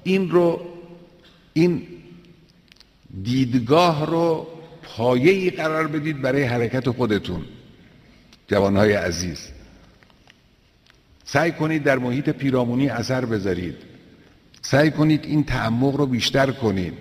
این دیدگاه رو پایه‌ای قرار بدید برای حرکت خودتون. جوانهای عزیز، سعی کنید در محیط پیرامونی اثر بذارید، سعی کنید این تعمق رو بیشتر کنید،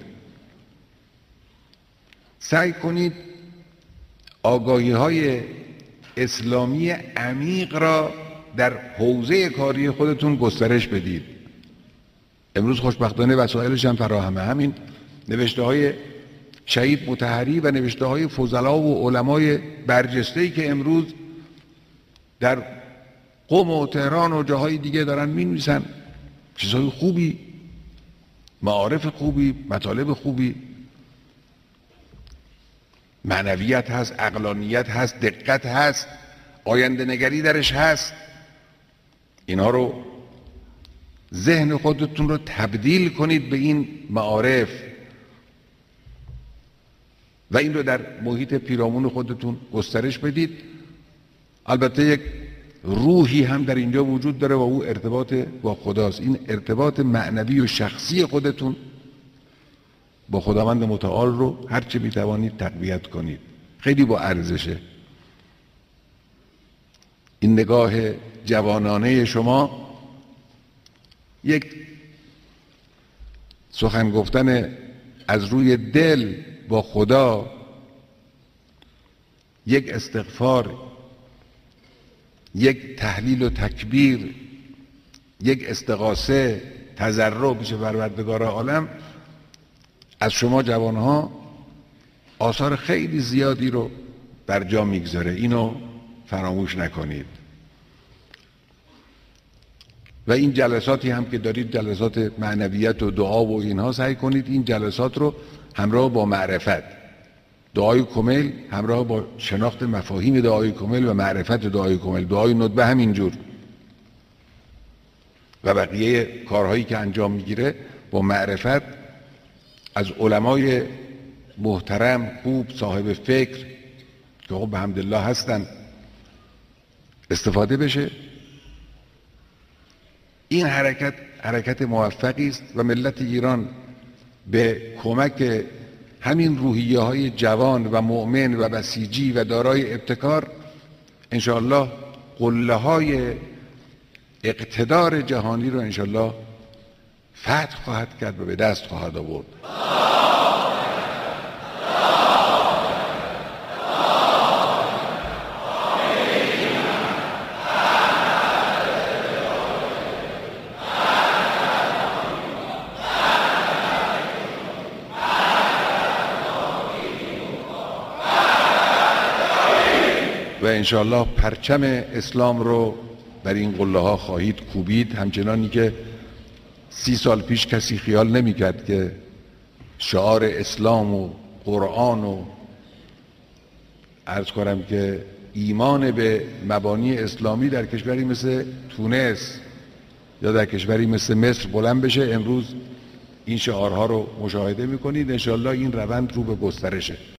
سعی کنید آگاهی‌های اسلامی عمیق را در حوزه کاری خودتون گسترش بدید. امروز خوشبختانه وسایلش هم فراهمه. همین نوشته‌های شهید مطهری و نوشته‌های فضلا و علمای برجسته‌ای که امروز در قم و تهران و جاهای دیگه دارن می‌نویسن، چیزهای خوبی، معارف خوبی، مطالب خوبی، معنویت هست، عقلانیت هست، دقت هست، آینده نگری درش هست. اینا رو ذهن خودتون رو تبدیل کنید به این معارف و این رو در محیط پیرامون خودتون گسترش بدید. البته یک روحی هم در اینجا وجود داره و او ارتباط با خداست. این ارتباط معنوی و شخصی خودتون با خداوند متعال رو هرچه میتوانید تقویت کنید. خیلی با ارزشه. این نگاه جوانانه شما یک سخن گفتن از روی دل با خدا، یک استغفار، یک تهلیل و تکبیر، یک استغاثه، تضرع پیش پروردگار عالم از شما جوانها آثار خیلی زیادی رو بر جا میگذاره. اینو فراموش نکنید. و این جلساتی هم که دارید، جلسات معنویت و دعا و اینها، سعی کنید این جلسات رو همراه با معرفت، دعای کمیل همراه با شناخت مفاهیم دعای کمیل و معرفت دعای کمیل، دعای ندبه همینجور و بقیه کارهایی که انجام میگیره با معرفت از علمای محترم خوب صاحب فکر که خب بحمدالله هستن استفاده بشه. این حرکت موفقی است و ملت ایران به کمک همین روحیه های جوان و مؤمن و بسیجی و دارای ابتکار انشاءالله قله های اقتدار جهانی رو انشاءالله فتح خواهد کرد و به دست خواهد آورد. و انشاءالله پرچم اسلام رو بر این قله ها خواهید کوبید، همچنانی که 30 سال پیش کسی خیال نمی‌کرد که شعار اسلام و قرآن و عرض کنم که ایمان به مبانی اسلامی در کشوری مثل تونس یا در کشوری مثل مصر بلند بشه. امروز این شعارها رو مشاهده می‌کنید. انشاءالله این روند رو به گسترشه.